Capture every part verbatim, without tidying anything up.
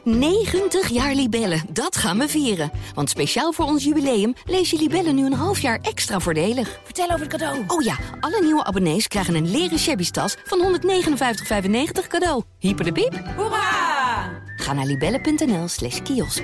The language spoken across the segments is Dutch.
negentig jaar Libellen, dat gaan we vieren. Want speciaal voor ons jubileum lees je Libellen nu een half jaar extra voordelig. Vertel over het cadeau. Oh ja, alle nieuwe abonnees krijgen een leren shabby tas van honderdnegenenvijftig vijfennegentig cadeau. Hyper de piep. Hoera! Ga naar libellen.nl slash kiosk.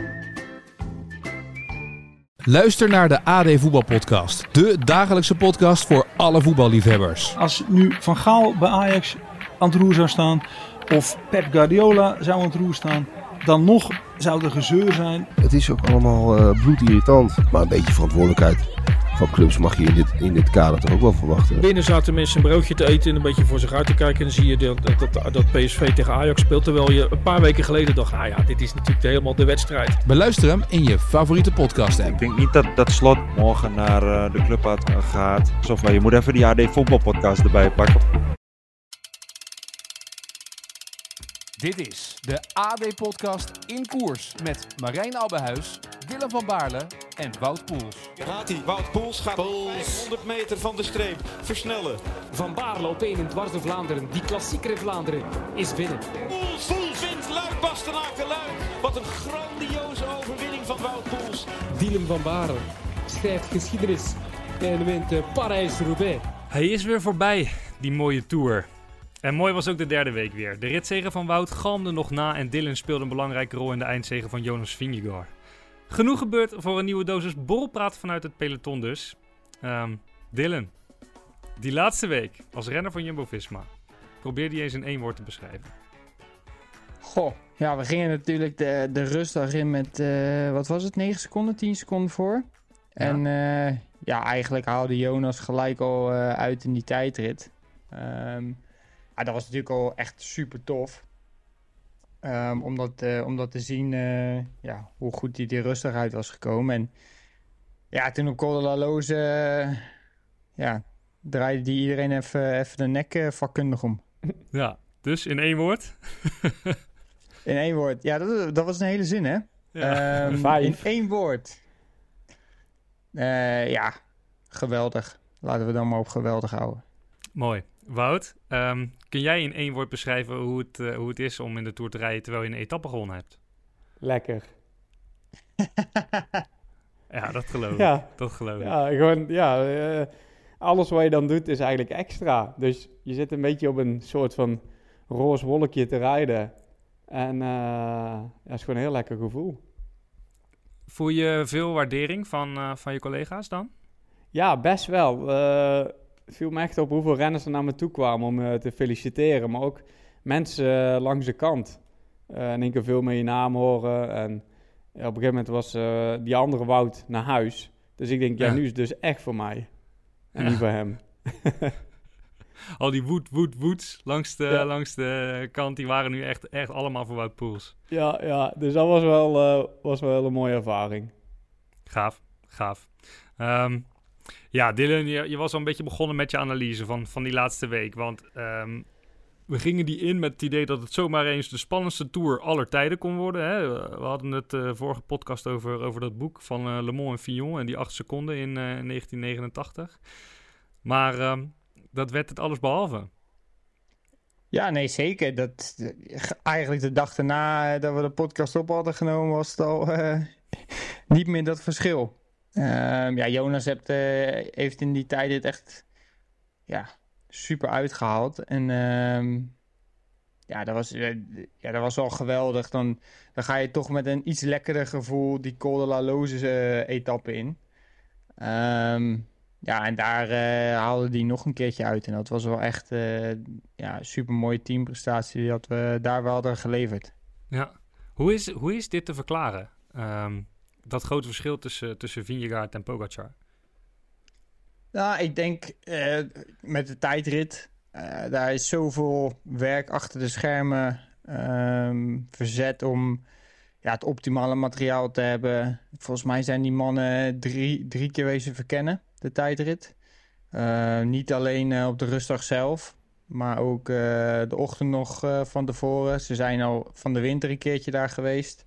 Luister naar de A D Voetbalpodcast. De dagelijkse podcast voor alle voetballiefhebbers. Als nu Van Gaal bij Ajax aan het roer zou staan, of Pep Guardiola zou aan het roer staan, dan nog zou er gezeur zijn. Het is ook allemaal uh, bloedirritant. Maar een beetje verantwoordelijkheid van clubs mag je in dit, in dit kader toch ook wel verwachten. Binnen zaten mensen een broodje te eten en een beetje voor zich uit te kijken. En dan zie je dat, dat, dat P S V tegen Ajax speelt. Terwijl je een paar weken geleden dacht, ah ja, dit is natuurlijk helemaal de wedstrijd. Beluister hem in je favoriete podcast app. Ik denk niet dat, dat Slot morgen naar uh, de club uit uh, gaat. Of maar je moet even die A D Voetbalpodcast erbij pakken. Dit is de A D-podcast in koers met Marijn Abbehuis, Willem van Baarle en Wout Poels. Gaat hij? Wout Poels gaat vijfhonderd meter van de streep versnellen. Van Baarle op één in dwars door Vlaanderen. Die klassieker in Vlaanderen is binnen. Poels, Poels wint Luik Bastenaken de Luik. Wat een grandioze overwinning van Wout Poels. Willem van Baarle schrijft geschiedenis en wint uh, Parijs-Roubaix. Hij is weer voorbij, die mooie Tour. En mooi was ook de derde week weer. De ritzege van Wout galmde nog na en Dylan speelde een belangrijke rol in de eindzege van Jonas Vingegaard. Genoeg gebeurd voor een nieuwe dosis borrelpraat vanuit het peloton dus. Um, Dylan, die laatste week als renner van Jumbo-Visma, probeer die eens in één woord te beschrijven. Goh, ja, we gingen natuurlijk de, de rustdag in met, uh, wat was het, negen seconden, tien seconden voor. Ja. En uh, ja, eigenlijk haalde Jonas gelijk al uh, uit in die tijdrit. Um, Ja, dat was natuurlijk al echt super tof. Um, om, dat, uh, om dat te zien uh, ja, hoe goed hij die rustig uit was gekomen. En ja, toen op Col de la Loze uh, ja, draaide die iedereen even, even de nek uh, vakkundig om. Ja, dus in één woord? In één woord. Ja, dat, dat was een hele zin, hè? Ja, um, in één woord. Uh, ja, geweldig. Laten we dan maar op geweldig houden. Mooi. Wout, um, kun jij in één woord beschrijven hoe het, uh, hoe het is om in de Tour te rijden terwijl je een etappe gewonnen hebt? Lekker. Ja, dat geloof ik. Ja. Dat geloof ik. Ja, gewoon, ja, uh, alles wat je dan doet is eigenlijk extra. Dus je zit een beetje op een soort van roze wolkje te rijden. En uh, ja, het is gewoon een heel lekker gevoel. Voel je veel waardering van, uh, van je collega's dan? Ja, best wel. Uh, Het viel me echt op hoeveel renners er naar me toe kwamen om uh, te feliciteren. Maar ook mensen uh, langs de kant. Uh, in één keer veel meer je naam horen. En ja, op een gegeven moment was uh, die andere Wout naar huis. Dus ik denk, ja, ja, nu is het dus echt voor mij. En ja, niet voor hem. Al die woed, woed, woeds langs de, ja, langs de kant, die waren nu echt, echt allemaal voor Wout Poels. Ja, ja, dus dat was wel, uh, was wel een mooie ervaring. Gaaf, gaaf. Um, Ja, Dylan, je, je was al een beetje begonnen met je analyse van, van die laatste week. Want um, we gingen die in met het idee dat het zomaar eens de spannendste Tour aller tijden kon worden. Hè? We hadden het uh, vorige podcast over, over dat boek van uh, Le Mans en Fignon en die acht seconden in uh, negentien negenentachtig. Maar um, dat werd het alles behalve. Ja, nee, zeker. Dat, eigenlijk de dag daarna dat we de podcast op hadden genomen was het al uh, niet meer dat verschil. Um, ja, Jonas heeft, uh, heeft in die tijd dit echt ja, super uitgehaald. En um, ja, dat was, uh, ja, dat was wel geweldig. Dan, dan ga je toch met een iets lekkerder gevoel die Col de la Loze uh, etappe in. Um, ja, en daar uh, haalde die nog een keertje uit. En dat was wel echt uh, ja, super mooie teamprestatie dat we daar wel hadden geleverd. Ja, hoe is, hoe is dit te verklaren? Um... Dat grote verschil tussen, tussen Vingegaard en Pogacar? Nou, ik denk uh, met de tijdrit, uh, daar is zoveel werk achter de schermen um, verzet om ja, het optimale materiaal te hebben. Volgens mij zijn die mannen drie, drie keer wezen verkennen, de tijdrit. Uh, niet alleen uh, op de rustdag zelf, maar ook uh, de ochtend nog uh, van tevoren. Ze zijn al van de winter een keertje daar geweest.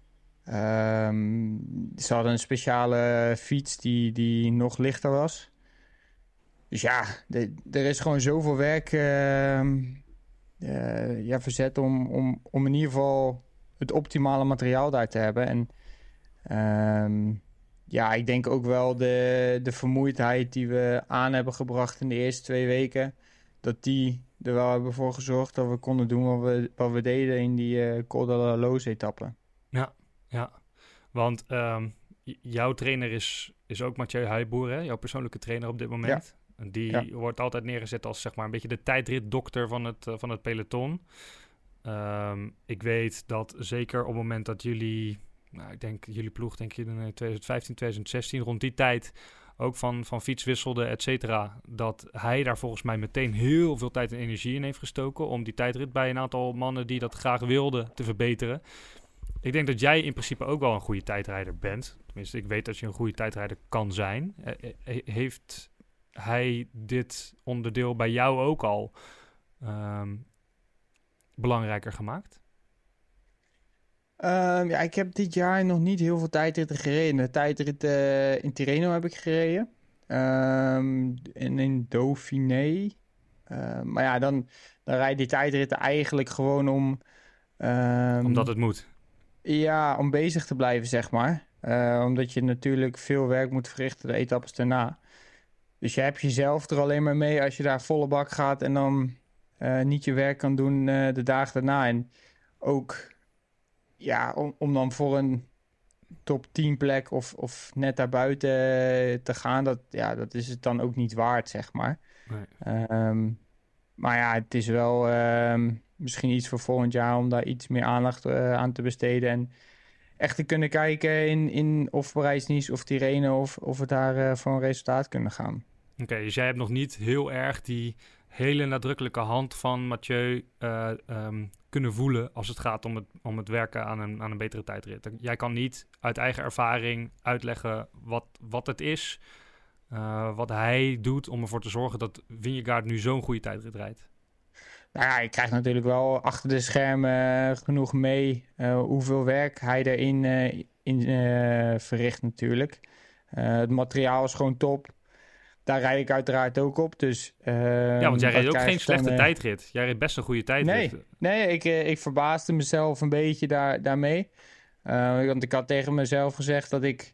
Um, ze hadden een speciale fiets die, die nog lichter was. Dus ja, de, er is gewoon zoveel werk uh, uh, ja, verzet om, om, om in ieder geval het optimale materiaal daar te hebben. En um, ja, ik denk ook wel de, de vermoeidheid die we aan hebben gebracht in de eerste twee weken, dat die er wel hebben voor gezorgd dat we konden doen wat we, wat we deden in die uh, Col de la Loze etappe. Ja, ja. Want um, j- jouw trainer is, is ook Mathieu Heijboer, hè? Jouw persoonlijke trainer op dit moment. Ja. En die ja. wordt altijd neergezet als zeg maar een beetje de tijdritdokter van het, uh, van het peloton. Um, ik weet dat zeker op het moment dat jullie, nou, ik denk jullie ploeg, denk je in twintig vijftien, twintig zestien, rond die tijd ook van, van fiets wisselde, et cetera, dat hij daar volgens mij meteen heel veel tijd en energie in heeft gestoken om die tijdrit bij een aantal mannen die dat graag wilden te verbeteren. Ik denk dat jij in principe ook wel een goede tijdrijder bent. Tenminste, ik weet dat je een goede tijdrijder kan zijn. He- heeft hij dit onderdeel bij jou ook al um, belangrijker gemaakt? Um, ja, ik heb dit jaar nog niet heel veel tijdritten gereden. De tijdrit uh, in Tirreno heb ik gereden. Um, en in Dauphiné. Uh, maar ja, dan, dan rijd je die tijdritten eigenlijk gewoon om... Um, Omdat het moet. Ja, om bezig te blijven, zeg maar. Uh, omdat je natuurlijk veel werk moet verrichten de etappes daarna. Dus je hebt jezelf er alleen maar mee als je daar volle bak gaat en dan uh, niet je werk kan doen uh, de dagen daarna. En ook ja, om, om dan voor een top tien plek of, of net daarbuiten te gaan, dat, ja, dat is het dan ook niet waard, zeg maar. Nee. Um, maar ja, het is wel um, misschien iets voor volgend jaar om daar iets meer aandacht uh, aan te besteden. En echt te kunnen kijken in, in of Parijs-Nice of Tirreno of, of we daar uh, voor een resultaat kunnen gaan. Oké, okay, dus jij hebt nog niet heel erg die hele nadrukkelijke hand van Mathieu uh, um, kunnen voelen als het gaat om het, om het werken aan een, aan een betere tijdrit. Jij kan niet uit eigen ervaring uitleggen wat, wat het is, uh, wat hij doet om ervoor te zorgen dat Vingegaard nu zo'n goede tijdrit rijdt. Nou ja, je krijgt natuurlijk wel achter de schermen genoeg mee uh, hoeveel werk hij erin uh, in, uh, verricht natuurlijk. Uh, het materiaal is gewoon top. Daar rijd ik uiteraard ook op. Dus, uh, ja, want jij reed ook geen slechte dan, uh, tijdrit. Jij reed best een goede tijdrit. Nee, nee ik, uh, ik verbaasde mezelf een beetje daar, daarmee. Uh, want ik had tegen mezelf gezegd dat ik...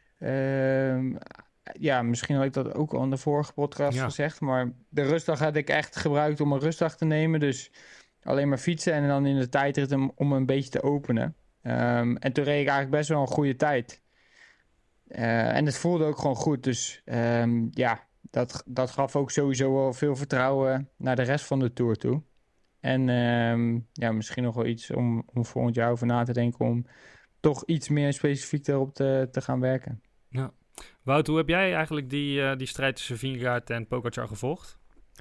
Uh, ja, misschien had ik dat ook al in de vorige podcast ja. gezegd. Maar de rustdag had ik echt gebruikt om een rustdag te nemen. Dus alleen maar fietsen en dan in de tijdrit om, om een beetje te openen. Um, en toen reed ik eigenlijk best wel een goede tijd. Uh, en het voelde ook gewoon goed. Dus um, ja, dat, dat gaf ook sowieso wel veel vertrouwen naar de rest van de Tour toe. En um, ja, misschien nog wel iets om, om volgend jaar over na te denken om toch iets meer specifiek erop te, te gaan werken. Ja. Wout, hoe heb jij eigenlijk die, uh, die strijd tussen Vingegaard en Pogacar gevolgd?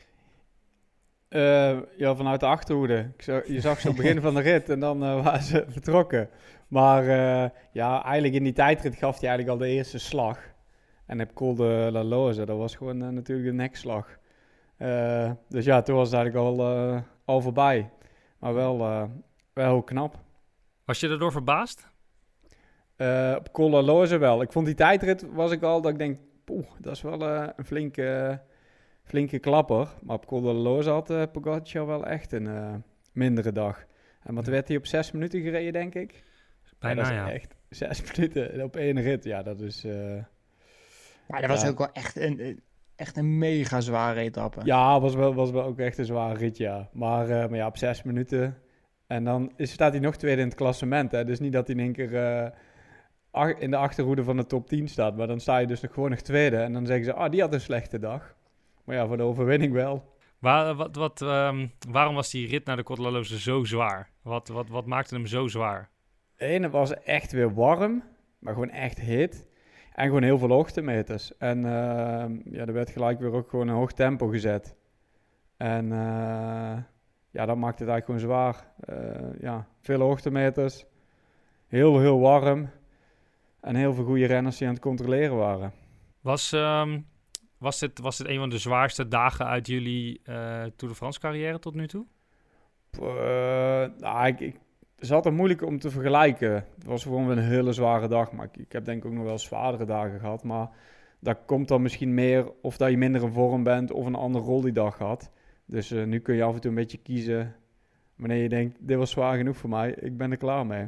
Uh, ja, vanuit de achterhoede. Ik zag, je zag ze op het begin van de rit en dan uh, waren ze vertrokken. Maar uh, ja, eigenlijk in die tijdrit gaf hij eigenlijk al de eerste slag. En op Col de la Loze, dat was gewoon uh, natuurlijk de nekslag. Uh, dus ja, toen was het eigenlijk al, uh, al voorbij. Maar wel, uh, wel heel knap. Was je daardoor verbaasd? Uh, op Col de la Loze wel. Ik vond die tijdrit, was ik al, dat ik denk, poeh, dat is wel uh, een flinke... Uh, Flinke klapper, maar op Col de la Loze had uh, Pogacar wel echt een uh, mindere dag. En wat werd hij op zes minuten gereden, denk ik? Bijna, ja. Dat is ja. echt zes minuten op één rit, ja, dat is... Uh, maar dat was ja. ook wel echt een, echt een mega zware etappe. Ja, was wel, was wel ook echt een zware rit, ja. Maar, uh, maar ja, op zes minuten... En dan is, staat hij nog tweede in het klassement, hè. Dus niet dat hij in één keer uh, ach, in de achterhoede van de top tien staat. Maar dan sta je dus nog gewoon nog tweede. En dan zeggen ze, ah, die had een slechte dag. Maar ja, voor de overwinning wel. Waar, wat, wat, um, waarom was die rit naar de Col de la Loze zo zwaar? Wat, wat, wat maakte hem zo zwaar? De ene was echt weer warm, maar gewoon echt hit. En gewoon heel veel hoogtemeters. En uh, ja, er werd gelijk weer ook gewoon een hoog tempo gezet. En uh, ja, dat maakte het eigenlijk gewoon zwaar. Uh, ja, veel hoogtemeters. Heel, heel warm. En heel veel goede renners die aan het controleren waren. Was... Um... Was dit, was dit een van de zwaarste dagen uit jullie uh, Tour de France carrière tot nu toe? Uh, nou, ik, ik, het is altijd moeilijk om te vergelijken. Het was gewoon een hele zware dag. Maar ik, ik heb denk ik ook nog wel zwaardere dagen gehad. Maar dat komt dan misschien meer of dat je minder in vorm bent of een andere rol die dag had. Dus uh, nu kun je af en toe een beetje kiezen Wanneer je denkt, dit was zwaar genoeg voor mij, ik ben er klaar mee.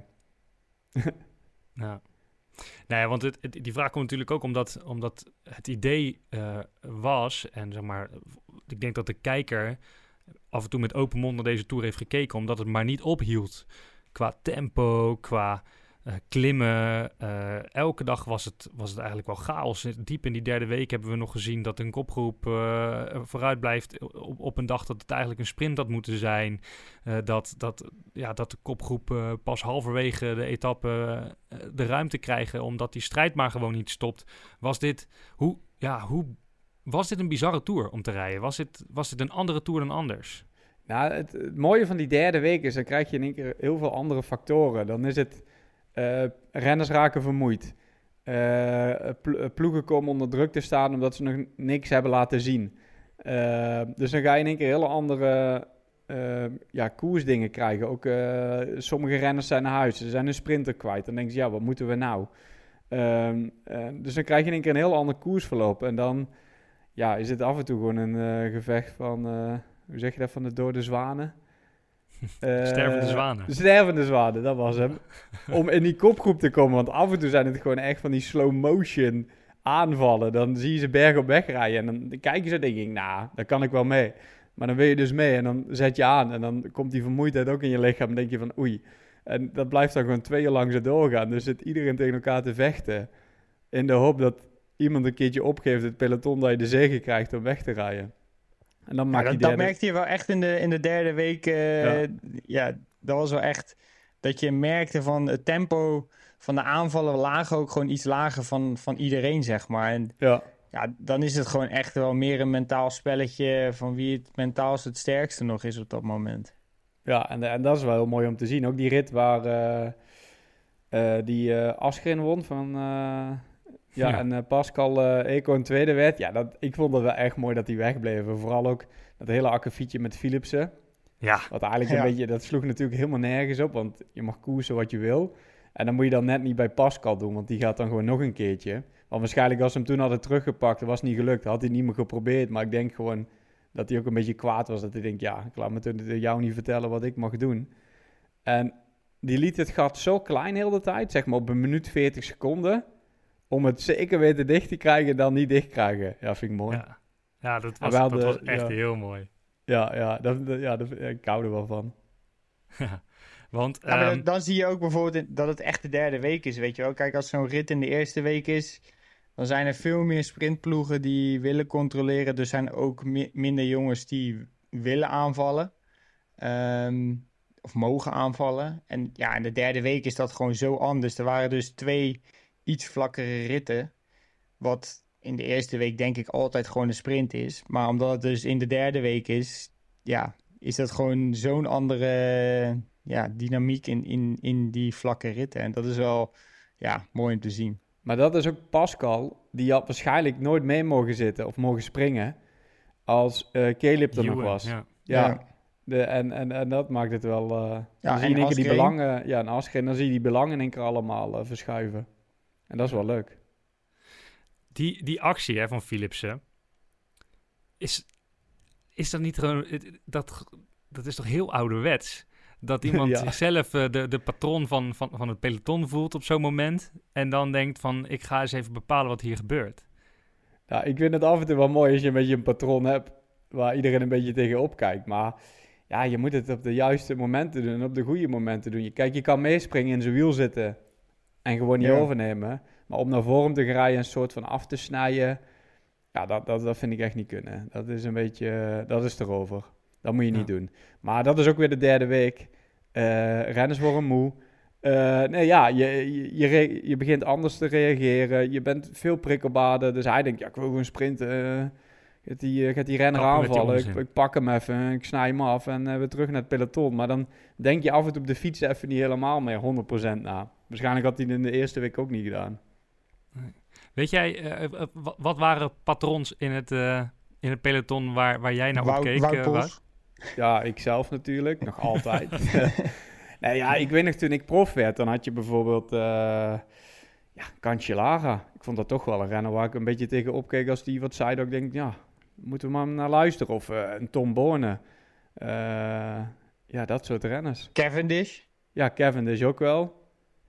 Ja. Nee, want het, het, die vraag komt natuurlijk ook omdat, omdat het idee uh, was, en zeg maar, ik denk dat de kijker af en toe met open mond naar deze Tour heeft gekeken, omdat het maar niet ophield. Qua tempo, qua uh, klimmen. Uh, elke dag was het, was het eigenlijk wel chaos. Diep in die derde week hebben we nog gezien dat een kopgroep uh, vooruit blijft op, op een dag dat het eigenlijk een sprint had moeten zijn. Uh, dat, dat, ja, dat de kopgroep uh, pas halverwege de etappe uh, de ruimte krijgen, omdat die strijd maar gewoon niet stopt. Was dit, hoe, ja, hoe, was dit een bizarre Tour om te rijden? Was dit, was dit een andere Tour dan anders? Nou, het, het mooie van die derde week is, dan krijg je in één keer heel veel andere factoren. Dan is het, uh, renners raken vermoeid. Uh, plo- ploegen komen onder druk te staan omdat ze nog niks hebben laten zien. Uh, dus dan ga je in één keer hele andere uh, ja, koersdingen krijgen. Ook uh, sommige renners zijn naar huis, ze zijn een sprinter kwijt. Dan denk je, ja, wat moeten we nou? Uh, uh, dus dan krijg je in één keer een heel ander koersverloop. En dan ja, is het af en toe gewoon een uh, gevecht van... Uh, hoe zeg je dat, van de dode zwanen? Uh, stervende zwanen. Stervende zwanen, dat was hem. Om in die kopgroep te komen, want af en toe zijn het gewoon echt van die slow motion aanvallen. Dan zie je ze berg op weg rijden en dan kijk je zo en denk ik, nou, daar kan ik wel mee. Maar dan wil je dus mee en dan zet je aan en dan komt die vermoeidheid ook in je lichaam en denk je van oei. En dat blijft dan gewoon twee jaar lang zo doorgaan. Dus zit iedereen tegen elkaar te vechten in de hoop dat iemand een keertje opgeeft het peloton dat je de zege krijgt om weg te rijden. En dan maakt ja, dat, derde... dat merkte je wel echt in de, in de derde week. Uh, ja. ja, dat was wel echt dat je merkte van het tempo van de aanvallen lagen ook gewoon iets lager van, van iedereen, zeg maar. En ja. ja, dan is het gewoon echt wel meer een mentaal spelletje van wie het mentaal het sterkste nog is op dat moment. Ja, en, en dat is wel heel mooi om te zien. Ook die rit waar uh, uh, die uh, Askren won van... Uh... Ja, ja, en uh, Pascal uh, Eco een tweede werd. Ja, dat, ik vond het wel echt mooi dat die wegbleven. Vooral ook dat hele akkefietje met Philipsen. Ja. Wat eigenlijk een ja. beetje... Dat sloeg natuurlijk helemaal nergens op. Want je mag koersen wat je wil. En dan moet je dan net niet bij Pascal doen. Want die gaat dan gewoon nog een keertje. Want waarschijnlijk als ze hem toen hadden teruggepakt... Dat was niet gelukt. Had hij niet meer geprobeerd. Maar ik denk gewoon dat hij ook een beetje kwaad was. Dat hij denkt, ja, ik laat me toen jou niet vertellen wat ik mag doen. En die liet het gat zo klein heel de tijd. Zeg maar op een minuut veertig seconden... Om het zeker weten dicht te krijgen dan niet dicht krijgen. Ja, vind ik mooi. Ja, ja dat, was, dat de, was echt ja. heel mooi. Ja, ja, dat, dat, ja dat, ik hou er wel van. Ja, want, ja, um... dan, dan zie je ook bijvoorbeeld dat het echt de derde week is, weet je wel. Kijk, als zo'n rit in de eerste week is... dan zijn er veel meer sprintploegen die willen controleren. Er zijn ook mi- minder jongens die willen aanvallen. Um, of mogen aanvallen. En ja, in de derde week is dat gewoon zo anders. Er waren dus twee... iets vlakkere ritten, wat in de eerste week denk ik altijd gewoon een sprint is. Maar omdat het dus in de derde week is, ja, is dat gewoon zo'n andere ja, dynamiek in, in, in die vlakke ritten. En dat is wel ja, mooi om te zien. Maar dat is ook Pascal, die had waarschijnlijk nooit mee mogen zitten of mogen springen als uh, Caleb er Ewan, nog was. Ja. ja. ja. De, en, en, en dat maakt het wel... Uh, dan ja, zie je in één keer die Asgreen. belangen... Ja, en Asgreen, dan zie je die belangen in één keer allemaal uh, verschuiven. En dat is wel leuk. Die, die actie hè, van Philipsen... Is, is dat niet gewoon... Dat, dat is toch heel ouderwets? Dat iemand Ja. zichzelf uh, de, de patroon van, van, van het peloton voelt op zo'n moment... en dan denkt van, ik ga eens even bepalen wat hier gebeurt. Ja, ik vind het af en toe wel mooi als je een beetje een patroon hebt... waar iedereen een beetje tegenop kijkt. Maar ja, je moet het op de juiste momenten doen en op de goede momenten doen. Je, kijk, je kan meespringen in zijn wiel zitten en gewoon niet Ja. overnemen. Maar om naar voren te rijden en een soort van af te snijden... ja, dat, dat, dat vind ik echt niet kunnen. Dat is een beetje... dat is erover. Dat moet je niet Ja. doen. Maar dat is ook weer de derde week. Uh, renners worden moe. Uh, nee, ja, je, je, je, re- je begint anders te reageren. Je bent veel prikkelbaarder. Dus hij denkt, ja, ik wil gewoon sprinten. Uh, gaat, die, uh, gaat die renner Kappen met die aanvallen. Ik, onzin. ik pak hem even, ik snij hem af en uh, weer terug naar het peloton. Maar dan denk je af en toe op de fiets even niet helemaal meer honderd procent na. Waarschijnlijk had hij het in de eerste week ook niet gedaan. Weet jij, uh, uh, wat, wat waren patrons in het, uh, in het peloton waar, waar jij naar Wout- opkeek? Wout uh, Poels. Wout? Ja, ik zelf natuurlijk. Nog altijd. Nee, ja, ik weet nog toen ik prof werd, dan had je bijvoorbeeld uh, ja, Cancellara. Ik vond dat toch wel een renner waar ik een beetje tegen opkeek als die wat zei. Dat ik denk, ja, moeten we maar naar luisteren. Of uh, een Tom Boorne. Uh, ja, dat soort renners. Cavendish? Ja, Cavendish ook wel.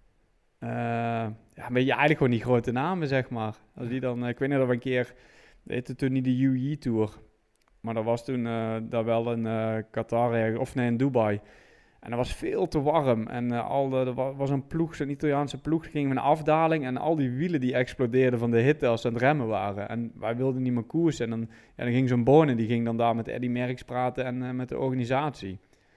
Uh, ja, een beetje eigenlijk gewoon die grote namen, zeg maar. Als die dan, uh, ik weet niet of we een keer, weet het toen niet de U A E Tour, maar dat was toen uh, daar wel in uh, Qatar, of nee, in Dubai. En dat was veel te warm. En uh, al de, er was een ploeg, zo'n Italiaanse ploeg, ging met een afdaling. En al die wielen die explodeerden van de hitte als ze aan het remmen waren. En wij wilden niet meer koersen. En dan, ja, dan ging zo'n Bonen, die ging dan daar met Eddy Merckx praten en uh, met de organisatie.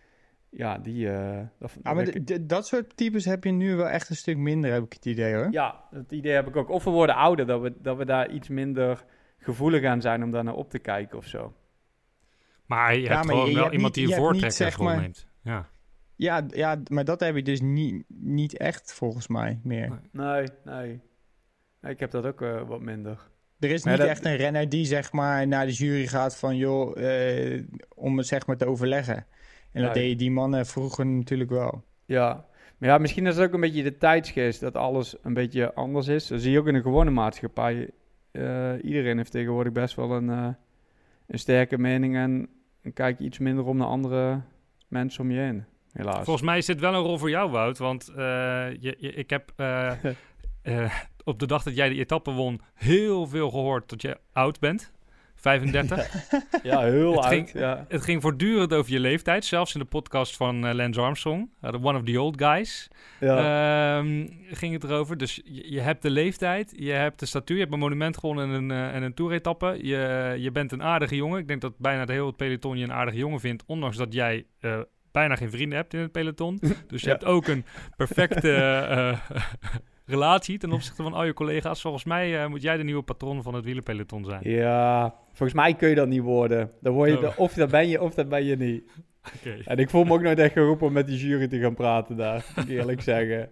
Ja, die... Uh, dat, ah, maar d- d- dat soort types heb je nu wel echt een stuk minder, heb ik het idee, hoor. Ja, dat idee heb ik ook. Of we worden ouder, dat we, dat we daar iets minder gevoelig aan zijn om daar naar op te kijken of zo. Maar je ja, hebt maar gewoon je, wel je iemand niet, die een voortrekkersrol maar, neemt. Ja. Ja, ja, maar dat heb je dus niet, niet echt volgens mij meer. Nee, nee. nee ik heb dat ook uh, wat minder. Er is maar niet dat... echt een renner die zeg maar naar de jury gaat van joh, uh, om het zeg maar te overleggen. En dat nee. deden die mannen vroeger natuurlijk wel. Ja, maar ja, misschien is het ook een beetje de tijdsgeest dat alles een beetje anders is. Dat zie je ook in een gewone maatschappij. Uh, iedereen heeft tegenwoordig best wel een, uh, een sterke mening en, en kijk iets minder om naar andere mensen om je heen. Helaas. Volgens mij is dit wel een rol voor jou, Wout. Want uh, je, je, ik heb uh, uh, op de dag dat jij de etappe won heel veel gehoord dat je oud bent. vijfendertig. Ja, heel het oud. Ging, ja. Het ging voortdurend over je leeftijd. Zelfs in de podcast van uh, Lance Armstrong. Uh, the one of the old guys. Ja. Um, ging het erover. Dus je, je hebt de leeftijd. Je hebt de statuur. Je hebt een monument gewonnen en een, uh, en een toeretappe. Je, je bent een aardige jongen. Ik denk dat bijna de hele peloton je een aardige jongen vindt. Ondanks dat jij... Uh, bijna geen vrienden hebt in het peloton. Dus je ja. hebt ook een perfecte uh, relatie ten opzichte van al je collega's. Volgens mij uh, moet jij de nieuwe patroon van het wielerpeloton zijn. Ja, volgens mij kun je dat niet worden. Dan word je oh. de, of dat ben je of dat ben je niet. Okay. En ik voel me ook nooit echt geroepen om met die jury te gaan praten daar, moet ik eerlijk zeggen.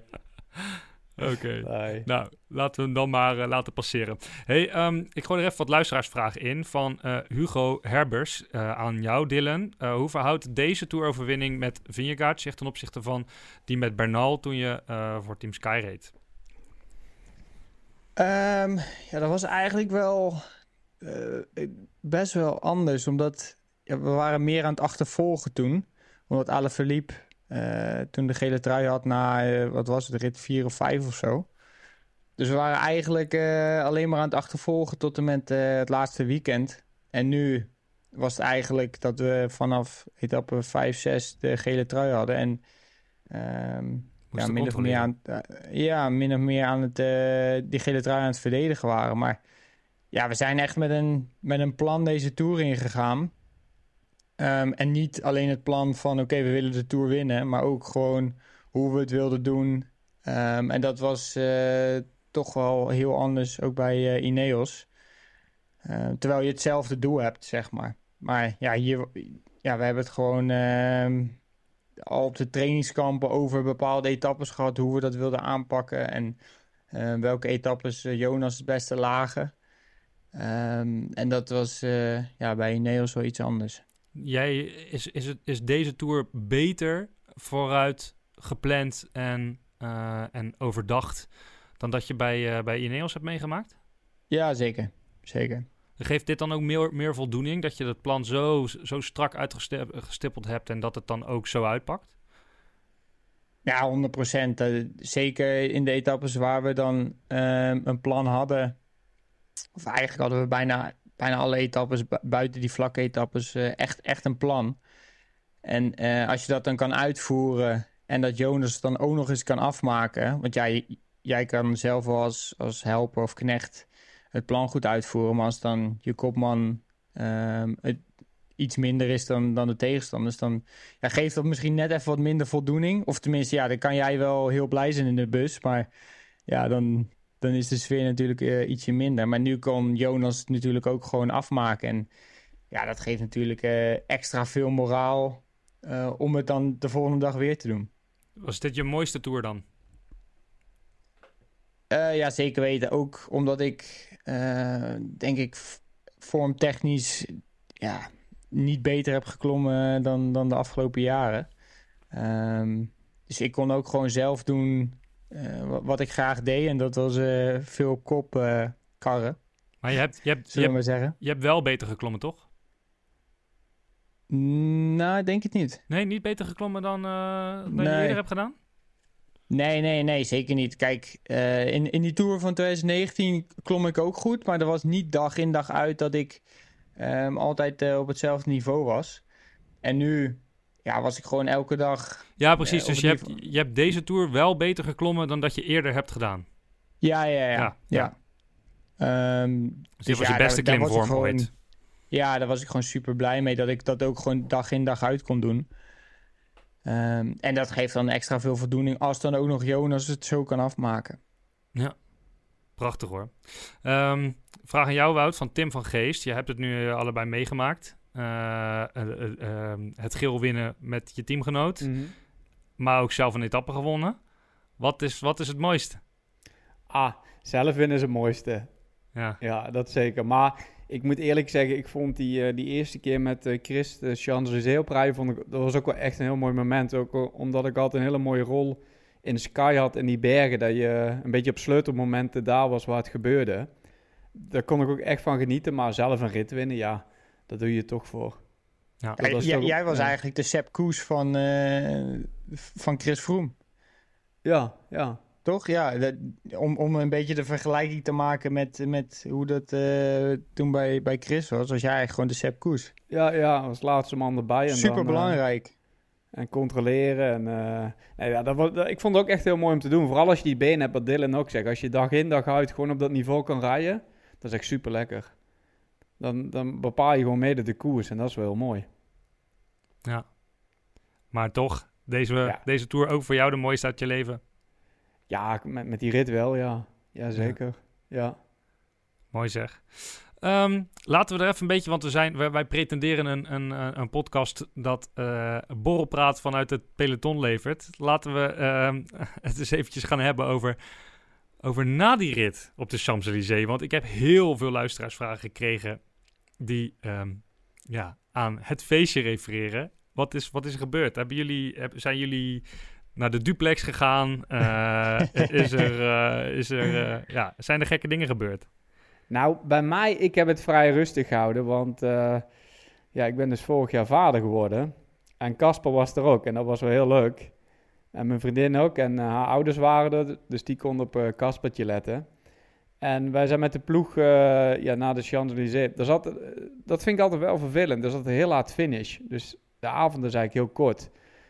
Oké, okay. nee. Nou, laten we hem dan maar uh, laten passeren. Hey, um, ik gooi er even wat luisteraarsvragen in van uh, Hugo Herbers uh, aan jou, Dylan. Uh, hoe verhoudt deze toeroverwinning met Vingegaard zich ten opzichte van die met Bernal toen je uh, voor Team Sky reed? Um, ja, dat was eigenlijk wel uh, best wel anders, omdat ja, we waren meer aan het achtervolgen toen. Omdat Alaphilippe uh, toen de gele trui had na, uh, wat was het, rit vier of vijf of zo. Dus we waren eigenlijk uh, alleen maar aan het achtervolgen tot en met uh, het laatste weekend. En nu was het eigenlijk dat we vanaf etappe vijf, zes de gele trui hadden. En um, ja, min of meer aan, uh, ja, min of meer aan het, uh, die gele trui aan het verdedigen waren. Maar ja, we zijn echt met een, met een plan deze Tour ingegaan. Um, en niet alleen het plan van oké, okay, we willen de Tour winnen, maar ook gewoon hoe we het wilden doen. Um, en dat was uh, toch wel heel anders, ook bij uh, Ineos. Uh, terwijl je hetzelfde doel hebt, zeg maar. Maar ja, hier, ja we hebben het gewoon uh, al op de trainingskampen over bepaalde etappes gehad, hoe we dat wilden aanpakken en uh, welke etappes uh, Jonas het beste lagen. Um, en dat was uh, ja, bij Ineos wel iets anders. Jij, is, is, het, is deze Tour beter vooruit gepland en, uh, en overdacht dan dat je bij, uh, bij Ineos hebt meegemaakt? Ja, zeker. Zeker. Geeft dit dan ook meer, meer voldoening dat je het plan zo, zo strak uitgestippeld hebt en dat het dan ook zo uitpakt? Ja, honderd procent. Uh, zeker in de etappes waar we dan uh, een plan hadden. Of eigenlijk hadden we bijna... bijna alle etappes, buiten die vlakke etappes, uh, echt, echt een plan. En uh, als je dat dan kan uitvoeren en dat Jonas dan ook nog eens kan afmaken, want jij, jij kan zelf wel als, als helper of knecht het plan goed uitvoeren, maar als dan je kopman uh, het iets minder is dan, dan de tegenstanders, dan ja, geeft dat misschien net even wat minder voldoening. Of tenminste, ja, dan kan jij wel heel blij zijn in de bus, maar ja, dan... dan is de sfeer natuurlijk uh, ietsje minder. Maar nu kon Jonas het natuurlijk ook gewoon afmaken. En ja, dat geeft natuurlijk uh, extra veel moraal uh, om het dan de volgende dag weer te doen. Was dit je mooiste Tour dan? Uh, ja, zeker weten. Ook omdat ik, uh, denk ik, vormtechnisch ja, niet beter heb geklommen dan, dan de afgelopen jaren. Um, dus ik kon ook gewoon zelf doen... Uh, wat ik graag deed. En dat was uh, veel kop uh, karren. Maar je hebt, je, hebt, Zullen je, we hebt, zeggen. je hebt wel beter geklommen, toch? Nou, ik denk het niet. Nee, niet beter geklommen dan, uh, dan nee. je eerder hebt gedaan? Nee, nee, nee, zeker niet. Kijk, uh, in, in die Tour van twintig negentien klom ik ook goed. Maar er was niet dag in dag uit dat ik um, altijd uh, op hetzelfde niveau was. En nu ja, was ik gewoon elke dag... Ja, precies. Uh, dus je hebt, je hebt deze Tour wel beter geklommen dan dat je eerder hebt gedaan. Ja, ja, ja. ja. ja. ja. Um, dus dit was dus je ja, beste daar, klimvorm daar ooit. Ja, daar was ik gewoon super blij mee dat ik dat ook gewoon dag in dag uit kon doen. Um, en dat geeft dan extra veel voldoening als dan ook nog Jonas het zo kan afmaken. Ja, prachtig hoor. Um, vraag aan jou, Wout, van Tim van Geest. Je hebt het nu allebei meegemaakt. Uh, uh, uh, uh, het geel winnen met je teamgenoot. Mm-hmm. Maar ook zelf een etappe gewonnen. Wat is, wat is het mooiste? Ah, zelf winnen is het mooiste. Ja, ja dat zeker. Maar ik moet eerlijk zeggen, ik vond die, uh, die eerste keer met uh, Chris de Champs-Élysées oprijden, vond ik, dat was ook wel echt een heel mooi moment. Ook omdat ik altijd een hele mooie rol in de sky had in die bergen. Dat je een beetje op sleutelmomenten daar was waar het gebeurde. Daar kon ik ook echt van genieten. Maar zelf een rit winnen, ja, dat doe je toch voor. Ja, ja, was j- toch, jij was ja. eigenlijk de Sepp Koes van, uh, van Chris Froome. Ja, ja. Toch? Ja, dat, om, om een beetje de vergelijking te maken met, met hoe dat uh, toen bij, bij Chris was, was jij eigenlijk gewoon de Sepp Koes. Ja, ja, als laatste man erbij. En super dan, belangrijk. Uh, en controleren. En, uh, nee, ja, dat was, dat, ik vond het ook echt heel mooi om te doen. Vooral als je die benen hebt, wat Dylan ook zegt. Als je dag in dag uit gewoon op dat niveau kan rijden, dat is echt super lekker. Dan, dan bepaal je gewoon mede de koers en dat is wel heel mooi. Ja, maar toch, deze, ja. deze Tour ook voor jou de mooiste uit je leven? Ja, met, met die rit wel, ja. Ja, zeker. Ja. ja. Mooi zeg. Um, laten we er even een beetje, want we zijn, wij, wij pretenderen een, een, een podcast dat uh, borrelpraat vanuit het peloton levert. Laten we uh, het eens eventjes gaan hebben over, over na die rit op de Champs-Élysées. Want ik heb heel veel luisteraarsvragen gekregen die um, ja, aan het feestje refereren. Wat is, wat is er gebeurd? Hebben jullie, heb, zijn jullie naar de duplex gegaan? Uh, is er, uh, is er, uh, ja, zijn er gekke dingen gebeurd? Nou, bij mij, ik heb het vrij rustig gehouden, want uh, ja, ik ben dus vorig jaar vader geworden. En Casper was er ook en dat was wel heel leuk. En mijn vriendin ook en uh, haar ouders waren er, dus die konden op Caspertje uh, letten. En wij zijn met de ploeg uh, ja, naar de Champs-Élysées. Er zat, uh, dat vind ik altijd wel vervelend, er zat een heel laat finish. Dus de avond is eigenlijk heel kort.